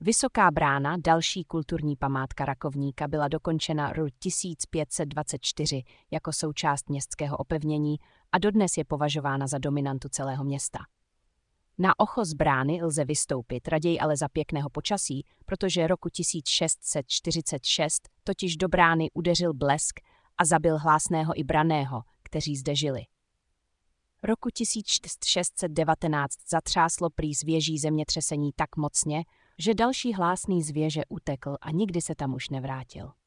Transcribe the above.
Vysoká brána, další kulturní památka Rakovníka, byla dokončena roku 1524 jako součást městského opevnění a dodnes je považována za dominantu celého města. Na ochos brány lze vystoupit, raději ale za pěkného počasí, protože roku 1646 totiž do brány udeřil blesk a zabil Hlásného i Branného, kteří zde žili. Roku 1619 zatřáslo prý z věží zemětřesení tak mocně, že další Hlásný z věže utekl a nikdy se tam už nevrátil.